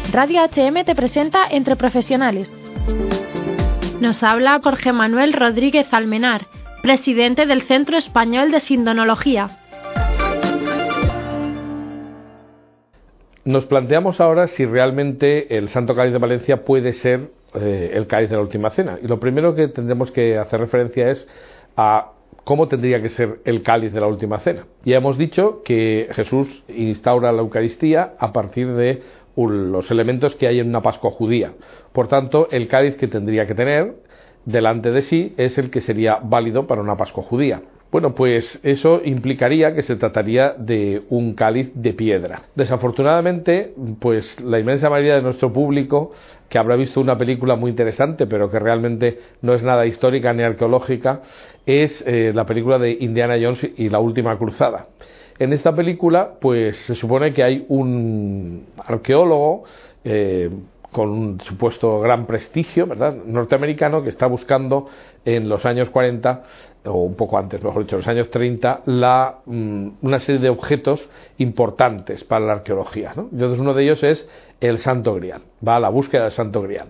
Radio HM te presenta Entre Profesionales. Nos habla Jorge Manuel Rodríguez Almenar, presidente del Centro Español de Sindonología. Nos planteamos ahora si realmente el Santo Cáliz de Valencia puede ser el cáliz de la Última Cena. Y lo primero que tendremos que hacer referencia es a cómo tendría que ser el cáliz de la Última Cena. Ya hemos dicho que Jesús instaura la Eucaristía a partir de los elementos que hay en una Pascua judía. Por tanto, el cáliz que tendría que tener delante de sí es el que sería válido para una Pascua judía. Bueno, pues eso implicaría que se trataría de un cáliz de piedra. Desafortunadamente, pues la inmensa mayoría de nuestro público, que habrá visto una película muy interesante, pero que realmente no es nada histórica ni arqueológica, es la película de Indiana Jones y la Última Cruzada. En esta película, pues se supone que hay un arqueólogo con un supuesto gran prestigio, ¿verdad?, norteamericano, que está buscando en los años 40, o un poco antes, mejor dicho, los años 30, una serie de objetos importantes para la arqueología, ¿no? Entonces uno de ellos es el Santo Grial, va a la búsqueda del Santo Grial.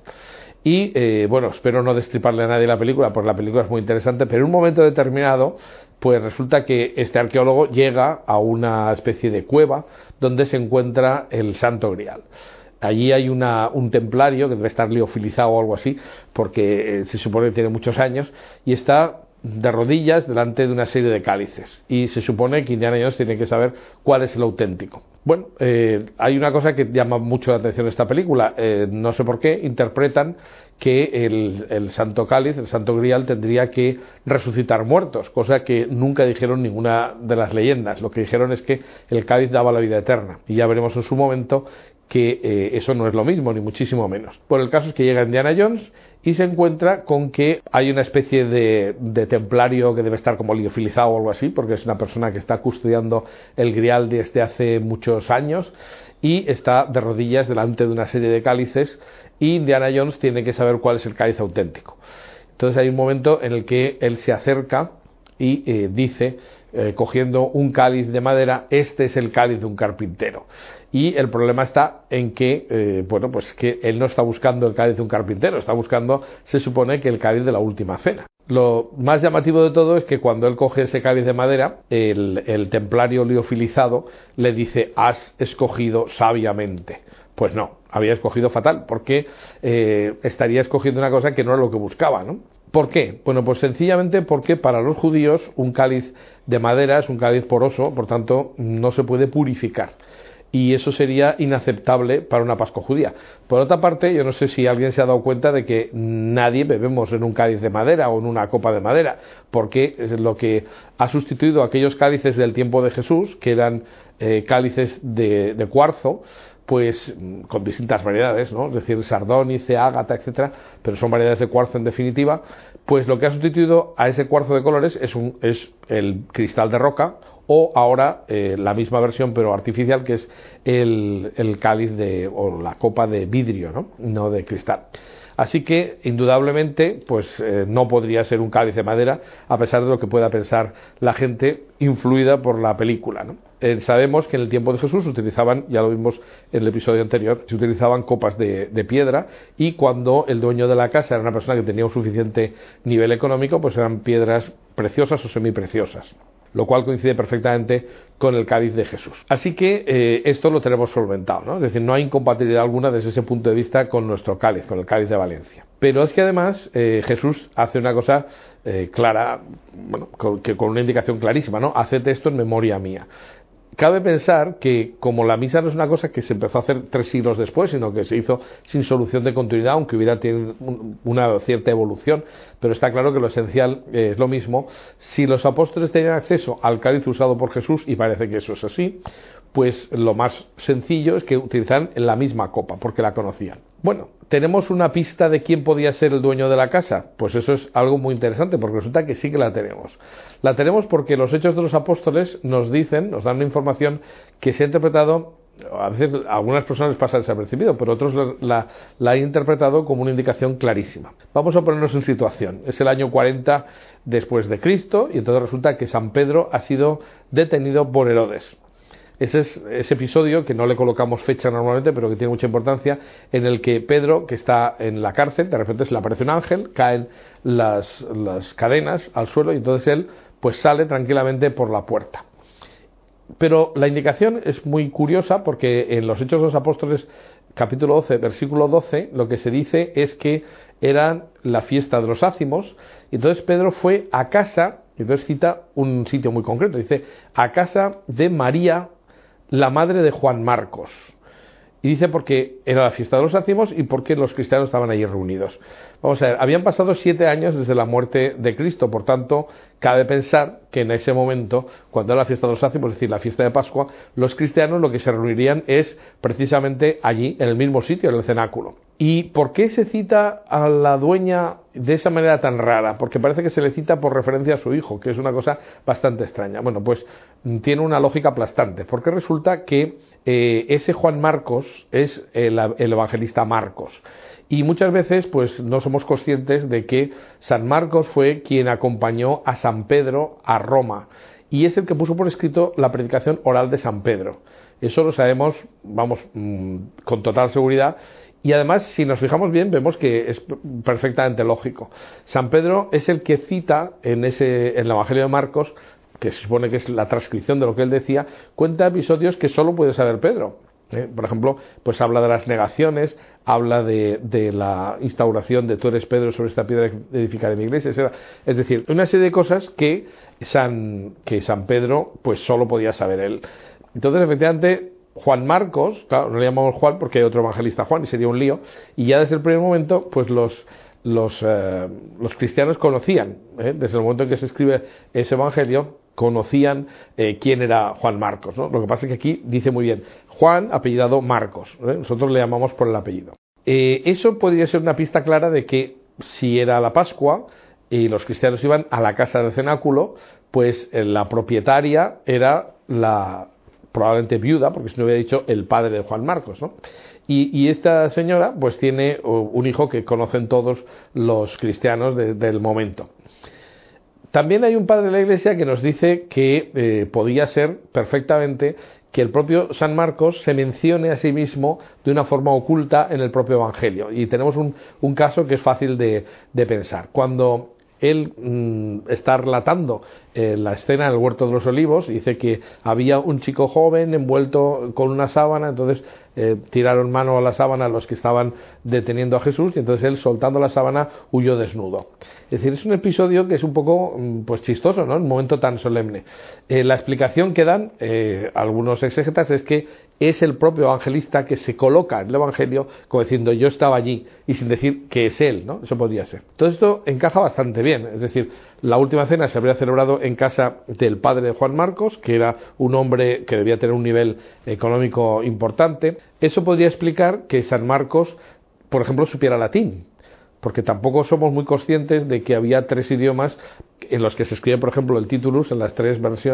Y bueno, espero no destriparle a nadie la película, porque la película es muy interesante, pero en un momento determinado, pues resulta que este arqueólogo llega a una especie de cueva donde se encuentra el Santo Grial. Allí hay un templario que debe estar liofilizado o algo así, porque se supone que tiene muchos años, y está de rodillas delante de una serie de cálices. Y se supone que Indiana Jones tiene que saber cuál es el auténtico. Bueno, hay una cosa que llama mucho la atención de esta película. No sé por qué interpretan que el Santo Cáliz, el Santo Grial, tendría que resucitar muertos, cosa que nunca dijeron ninguna de las leyendas. Lo que dijeron es que el cáliz daba la vida eterna. Y ya veremos en su momento que eso no es lo mismo, ni muchísimo menos. Por el caso es que llega Indiana Jones y se encuentra con que hay una especie de templario que debe estar como liofilizado o algo así, porque es una persona que está custodiando el Grial desde hace muchos años y está de rodillas delante de una serie de cálices, y Indiana Jones tiene que saber cuál es el cáliz auténtico. Entonces hay un momento en el que él se acerca y dice, cogiendo un cáliz de madera: este es el cáliz de un carpintero. Y el problema está en que, bueno, pues que él no está buscando el cáliz de un carpintero, está buscando, se supone, que el cáliz de la Última Cena. Lo más llamativo de todo es que cuando él coge ese cáliz de madera, el templario liofilizado le dice: has escogido sabiamente. Pues no, había escogido fatal, porque estaría escogiendo una cosa que no era lo que buscaba, ¿no? ¿Por qué? Bueno, pues sencillamente porque para los judíos un cáliz de madera es un cáliz poroso, por tanto no se puede purificar. Y eso sería inaceptable para una Pascua judía. Por otra parte, yo no sé si alguien se ha dado cuenta de que nadie bebemos en un cáliz de madera o en una copa de madera, porque es lo que ha sustituido a aquellos cálices del tiempo de Jesús, que eran cálices de cuarzo, pues con distintas variedades, ¿no? Es decir, sardónice, ágata, etcétera, pero son variedades de cuarzo en definitiva. Pues lo que ha sustituido a ese cuarzo de colores es el cristal de roca, o ahora la misma versión pero artificial, que es el cáliz o la copa de vidrio, no de cristal. Así que indudablemente pues no podría ser un cáliz de madera, a pesar de lo que pueda pensar la gente influida por la película, ¿no? Sabemos que en el tiempo de Jesús se utilizaban, ya lo vimos en el episodio anterior, se utilizaban copas de piedra, y cuando el dueño de la casa era una persona que tenía un suficiente nivel económico, pues eran piedras preciosas o semipreciosas, lo cual coincide perfectamente con el cáliz de Jesús. Así que esto lo tenemos solventado, ¿no? Es decir, no hay incompatibilidad alguna desde ese punto de vista con nuestro cáliz, con el cáliz de Valencia. Pero es que además Jesús hace una cosa clara, bueno, con una indicación clarísima, ¿no? Haced esto en memoria mía. Cabe pensar que, como la misa no es una cosa que se empezó a hacer 3 siglos después, sino que se hizo sin solución de continuidad, aunque hubiera tenido una cierta evolución, pero está claro que lo esencial es lo mismo. Si los apóstoles tenían acceso al cáliz usado por Jesús, y parece que eso es así, pues lo más sencillo es que utilizaran la misma copa, porque la conocían. Bueno, ¿tenemos una pista de quién podía ser el dueño de la casa? Pues eso es algo muy interesante, porque resulta que sí que la tenemos. La tenemos porque los Hechos de los Apóstoles nos dan una información que se ha interpretado, a veces a algunas personas les pasa desapercibido, pero otros la han interpretado como una indicación clarísima. Vamos a ponernos en situación. Es el año 40 después de Cristo, y entonces resulta que San Pedro ha sido detenido por Herodes. Ese es ese episodio que no le colocamos fecha normalmente, pero que tiene mucha importancia, en el que Pedro, que está en la cárcel, de repente se le aparece un ángel, caen las cadenas al suelo y entonces él pues sale tranquilamente por la puerta. Pero la indicación es muy curiosa porque en los Hechos de los Apóstoles, capítulo 12, versículo 12, lo que se dice es que era la fiesta de los ácimos, y entonces Pedro fue a casa, y entonces cita un sitio muy concreto, dice, a casa de María, la madre de Juan Marcos. Y dice porque era la fiesta de los ácimos y porque los cristianos estaban allí reunidos. Vamos a ver, habían pasado 7 años desde la muerte de Cristo, por tanto, cabe pensar que en ese momento, cuando era la fiesta de los ácimos, es decir, la fiesta de Pascua, los cristianos lo que se reunirían es precisamente allí, en el mismo sitio, en el cenáculo. ¿Y por qué se cita a la dueña de esa manera tan rara? Porque parece que se le cita por referencia a su hijo, que es una cosa bastante extraña. Bueno, pues tiene una lógica aplastante, porque resulta que ese Juan Marcos es el evangelista Marcos. Y muchas veces pues no somos conscientes de que San Marcos fue quien acompañó a San Pedro a Roma y es el que puso por escrito la predicación oral de San Pedro. Eso lo sabemos, vamos, con total seguridad. Y además, si nos fijamos bien, vemos que es perfectamente lógico. San Pedro es el que cita en el Evangelio de Marcos, que se supone que es la transcripción de lo que él decía, cuenta episodios que solo puede saber Pedro. Por ejemplo, pues habla de las negaciones, habla de la instauración de tú eres Pedro, sobre esta piedra edificaré mi iglesia, etc. Es decir, una serie de cosas que San Pedro pues solo podía saber él. Entonces, efectivamente, Juan Marcos, claro, no le llamamos Juan porque hay otro evangelista Juan y sería un lío, y ya desde el primer momento pues los cristianos conocían, desde el momento en que se escribe ese evangelio, conocían quién era Juan Marcos, ¿no? Lo que pasa es que aquí dice muy bien Juan, apellidado Marcos, nosotros le llamamos por el apellido. Eso podría ser una pista clara de que si era la Pascua y los cristianos iban a la casa del cenáculo, pues la propietaria era probablemente viuda, porque si no hubiera dicho el padre de Juan Marcos, ¿no? Y esta señora pues tiene un hijo que conocen todos los cristianos del momento. También hay un padre de la Iglesia que nos dice que podía ser perfectamente que el propio San Marcos se mencione a sí mismo de una forma oculta en el propio Evangelio. Y tenemos un caso que es fácil de pensar. Cuando él está relatando la escena en el Huerto de los Olivos, dice que había un chico joven envuelto con una sábana, entonces tiraron mano a la sábana los que estaban deteniendo a Jesús, y entonces él, soltando la sábana, huyó desnudo. Es decir, es un episodio que es un poco pues chistoso, ¿no? En un momento tan solemne. La explicación que dan algunos exégetas es que es el propio evangelista que se coloca en el Evangelio como diciendo yo estaba allí, y sin decir que es él, ¿no? Eso podría ser. Todo esto encaja bastante bien, es decir, la última cena se habría celebrado en casa del padre de Juan Marcos, que era un hombre que debía tener un nivel económico importante. Eso podría explicar que San Marcos, por ejemplo, supiera latín, porque tampoco somos muy conscientes de que había 3 idiomas en los que se escribe, por ejemplo, el Titulus en las 3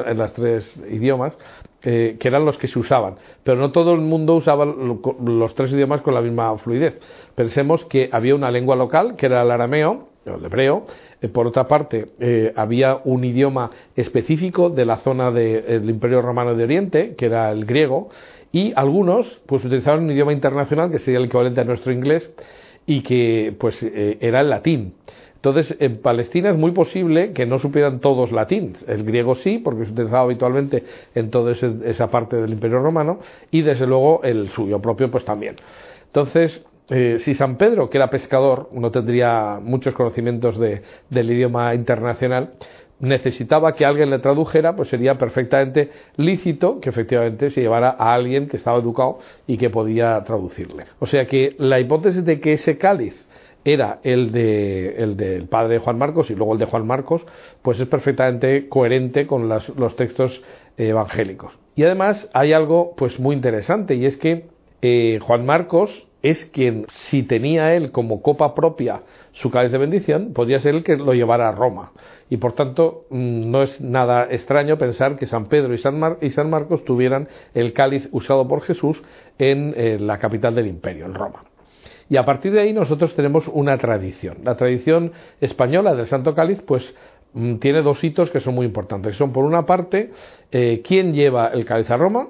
idiomas, que eran los que se usaban. Pero no todo el mundo usaba los 3 idiomas con la misma fluidez. Pensemos que había una lengua local, que era el arameo, el hebreo. Por otra parte, había un idioma específico de la zona del Imperio Romano de Oriente, que era el griego, y algunos pues utilizaban un idioma internacional, que sería el equivalente a nuestro inglés, y que pues era el latín. Entonces, en Palestina es muy posible que no supieran todos latín. El griego sí, porque se utilizaba habitualmente en toda esa parte del Imperio Romano, y desde luego el suyo propio pues también. Entonces, si San Pedro, que era pescador, no tendría muchos conocimientos del idioma internacional, necesitaba que alguien le tradujera, pues sería perfectamente lícito que efectivamente se llevara a alguien que estaba educado y que podía traducirle. O sea que la hipótesis de que ese cáliz era el del padre de Juan Marcos y luego el de Juan Marcos, pues es perfectamente coherente con los textos evangélicos. Y además hay algo pues muy interesante, y es que Juan Marcos es quien, si tenía él como copa propia su cáliz de bendición, podría ser el que lo llevara a Roma. Y por tanto, no es nada extraño pensar que San Pedro y San Marcos tuvieran el cáliz usado por Jesús en la capital del imperio, en Roma. Y a partir de ahí nosotros tenemos una tradición. La tradición española del Santo Cáliz, pues tiene 2 hitos que son muy importantes. Son, por una parte, quién lleva el cáliz a Roma,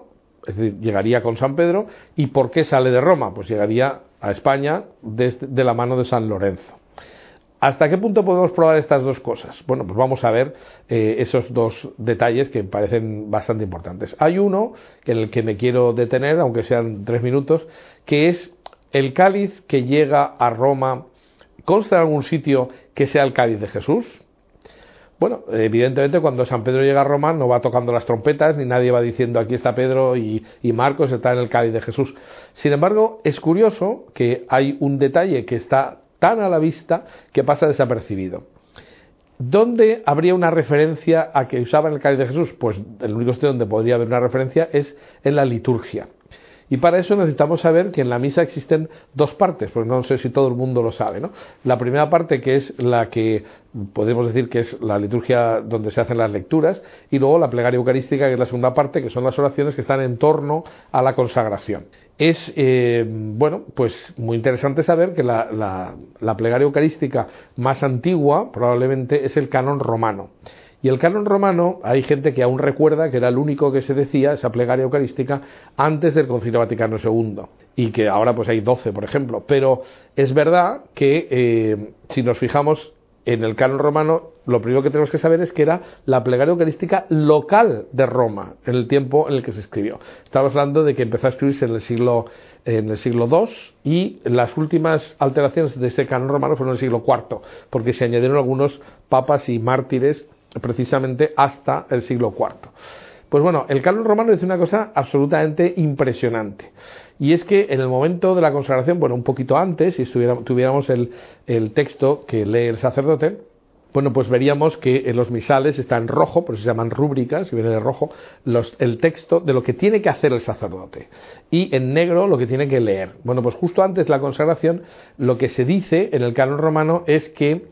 es decir, llegaría con San Pedro. ¿Y por qué sale de Roma? Pues llegaría a España de la mano de San Lorenzo. ¿Hasta qué punto podemos probar estas dos cosas? Bueno, pues vamos a ver esos dos detalles que me parecen bastante importantes. Hay uno en el que me quiero detener, aunque sean 3 minutos, que es el cáliz que llega a Roma. ¿Consta en algún sitio que sea el cáliz de Jesús? Bueno, evidentemente cuando San Pedro llega a Roma no va tocando las trompetas, ni nadie va diciendo aquí está Pedro y Marcos está en el cáliz de Jesús. Sin embargo, es curioso que hay un detalle que está tan a la vista que pasa desapercibido. ¿Dónde habría una referencia a que usaban el cáliz de Jesús? Pues el único sitio donde podría haber una referencia es en la liturgia. Y para eso necesitamos saber que en la misa existen 2 partes, pues no sé si todo el mundo lo sabe, ¿no? La primera parte, que es la que podemos decir que es la liturgia donde se hacen las lecturas, y luego la plegaria eucarística, que es la segunda parte, que son las oraciones que están en torno a la consagración. Es, pues muy interesante saber que la plegaria eucarística más antigua probablemente es el canon romano. Y el canon romano, hay gente que aún recuerda que era el único que se decía, esa plegaria eucarística, antes del Concilio Vaticano II. Y que ahora pues hay 12, por ejemplo. Pero es verdad que si nos fijamos en el canon romano, lo primero que tenemos que saber es que era la plegaria eucarística local de Roma, en el tiempo en el que se escribió. Estamos hablando de que empezó a escribirse en el siglo II, y las últimas alteraciones de ese canon romano fueron en el siglo IV, porque se añadieron algunos papas y mártires precisamente hasta el siglo IV. Pues bueno, el canon romano dice una cosa absolutamente impresionante, y es que en el momento de la consagración, bueno, un poquito antes, si tuviéramos el texto que lee el sacerdote, bueno, pues veríamos que en los misales está en rojo, por eso se llaman rúbricas, y viene de rojo, el texto de lo que tiene que hacer el sacerdote, y en negro lo que tiene que leer. Bueno, pues justo antes de la consagración, lo que se dice en el canon romano es que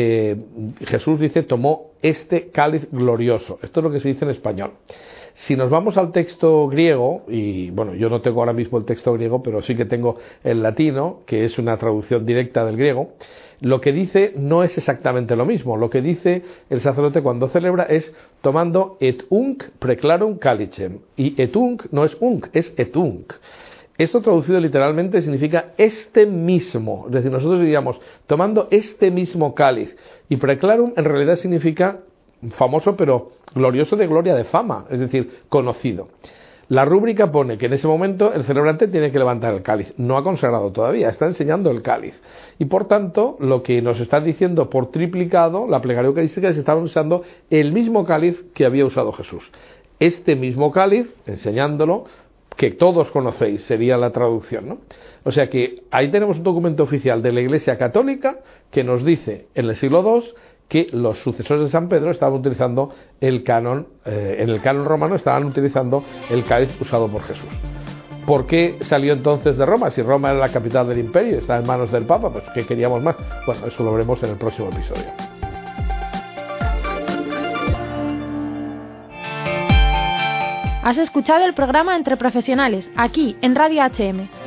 Jesús dice, tomó este cáliz glorioso. Esto es lo que se dice en español. Si nos vamos al texto griego, y bueno, yo no tengo ahora mismo el texto griego, pero sí que tengo el latino, que es una traducción directa del griego, lo que dice no es exactamente lo mismo. Lo que dice el sacerdote cuando celebra es tomando et unc preclarum calicem. Y et unc no es unc, es et unc. Esto traducido literalmente significa este mismo. Es decir, nosotros diríamos tomando este mismo cáliz. Y preclarum en realidad significa famoso, pero glorioso de gloria, de fama, es decir, conocido. La rúbrica pone que en ese momento el celebrante tiene que levantar el cáliz. No ha consagrado todavía, está enseñando el cáliz. Y por tanto, lo que nos está diciendo por triplicado, la plegaria eucarística, es que estaba usando el mismo cáliz que había usado Jesús. Este mismo cáliz, enseñándolo, que todos conocéis, sería la traducción, ¿no? O sea que ahí tenemos un documento oficial de la Iglesia Católica que nos dice en el siglo II que los sucesores de San Pedro estaban utilizando el canon, en el canon romano estaban utilizando el cáliz usado por Jesús. ¿Por qué salió entonces de Roma? Si Roma era la capital del imperio y está en manos del Papa, pues ¿qué queríamos más? Bueno, eso lo veremos en el próximo episodio. Has escuchado el programa Entre Profesionales, aquí en Radio HM.